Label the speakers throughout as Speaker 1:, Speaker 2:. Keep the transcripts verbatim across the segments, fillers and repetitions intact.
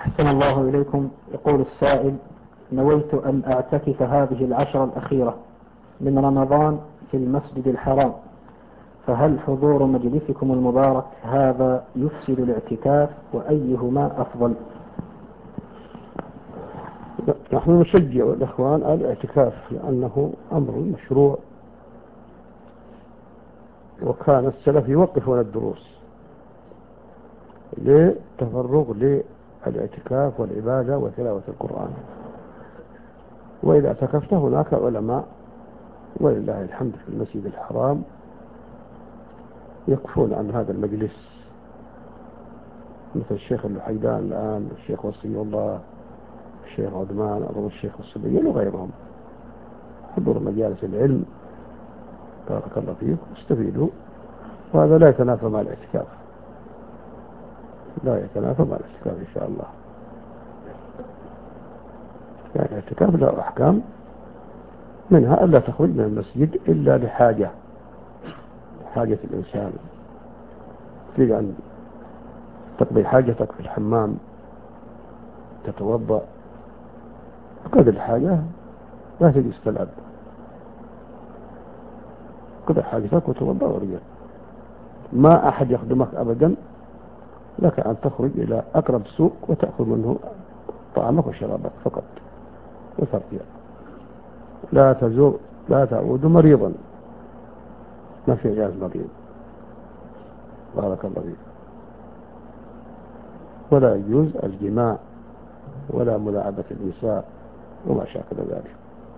Speaker 1: أحسن الله إليكم. يقول السائل: نويت أن أعتكف هذه العشر الأخيرة من رمضان في المسجد الحرام، فهل حضور مجلسكم المبارك هذا يفسد الاعتكاف، وأيهما أفضل؟
Speaker 2: نحن نشجع الإخوان على الاعتكاف لأنه أمر مشروع، وكان السلف يوقفون الدروس لتفرغ للاعتكاف والعبادة وتلاوة القرآن. وإذا اعتكفت هناك علماء ولله الحمد في المسجد الحرام يقفون عن هذا المجلس، مثل الشيخ اللحيدان الآن، الشيخ وصي الله، الشيخ عثمان، أظن الشيخ الصبيين وغيرهم. حضور مجالس العلم بارك الله فيكم، استفيدوا، وهذا لا يتنافى مع الاعتكاف، لا يتنافى مع الاعتكاف إن شاء الله. يعني الاعتكاف له أحكام، منها ألا تخرج من المسجد إلا لحاجة، حاجة الإنسان، تريد أن تقضي حاجتك في الحمام، تتوضأ، قدر الحاجة لا تجلس تلعب، قدر حاجتك وتوضأ ورجع. ما أحد يخدمك أبدا، لك أن تخرج إلى أقرب سوق وتأخذ منه طعامك وشرابك فقط وترجع. لا تزور لا تعود مريضا، ما في علاج مريض بارك الله فيك. ولا يجوز الجماع ولا ملاعبة النساء وما شاكل ذلك.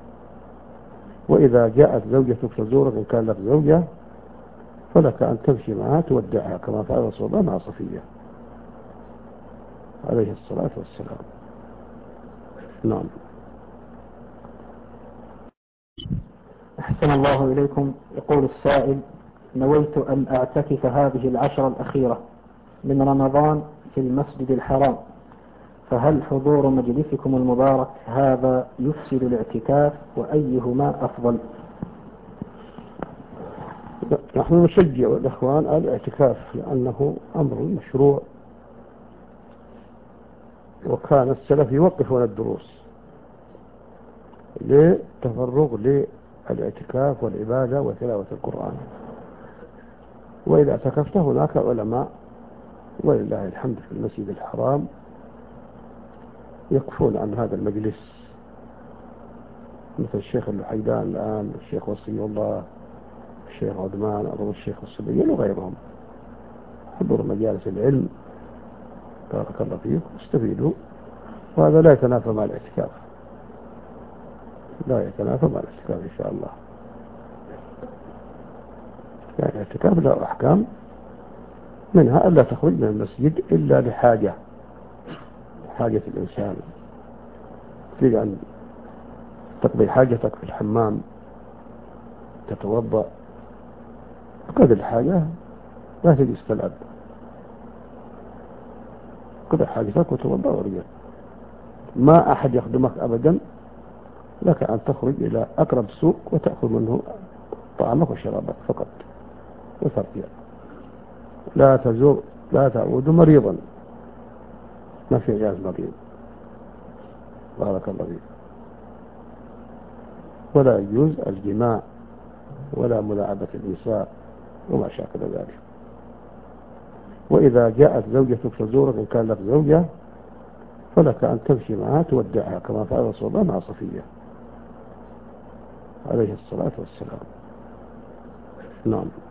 Speaker 2: وإذا جاءت زوجتك تزورك إن كان لك زوجة فلك أن تمشي معها تودعها كما فعل رسول الله مع صفية عليه الصلاة والسلام. نعم.
Speaker 1: أحسن الله إليكم. يقول السائل: نويت أن أعتكف هذه العشر الأخيرة من رمضان في المسجد الحرام، فهل حضور مجلسكم المبارك هذا يفسد الاعتكاف، وأيهما أفضل؟
Speaker 2: نحن نشجع الإخوان على الاعتكاف لأنه أمر مشروع، وكان السلف يوقفون الدروس لتفرغ للاعتكاف والعبادة وتلاوة القرآن. وإذا اعتكفت هناك علماء ولله الحمد في المسجد الحرام يقفون عن هذا المجلس، مثل الشيخ اللحيدان الآن، الشيخ وصي الله، الشيخ عثمان، أظن الشيخ الصبيين وغيرهم. حضور مجالس العلم بارك الله فيكم، استفيدوا، وهذا لا يتنافى مع الاعتكاف، لا يتنافى مع الاعتكاف إن شاء الله. يعني الاعتكاف له أحكام، منها ألا تخرج من المسجد إلا لحاجة، حاجة الإنسان، تريد أن تقضي حاجتك في الحمام، تتوضأ، قدر الحاجة لا تجلس تلعب، قدر حاجتك وتوضأ ورجع. ما أحد يخدمك أبدا، لك أن تخرج إلى أقرب سوق وتأخذ منه طعامك وشرابك فقط وترجع. لا تزور لا تعود مريضا، ما في علاج مريض بارك الله فيك. ولا يجوز الجماع ولا ملاعبة النساء وما شاكل ذلك. وإذا جاءت زوجتك تزورك إن كان لك زوجة فلك أن تمشي معها تودعها كما فعل رسول الله مع صفية عليه الصلاة والسلام. نعم.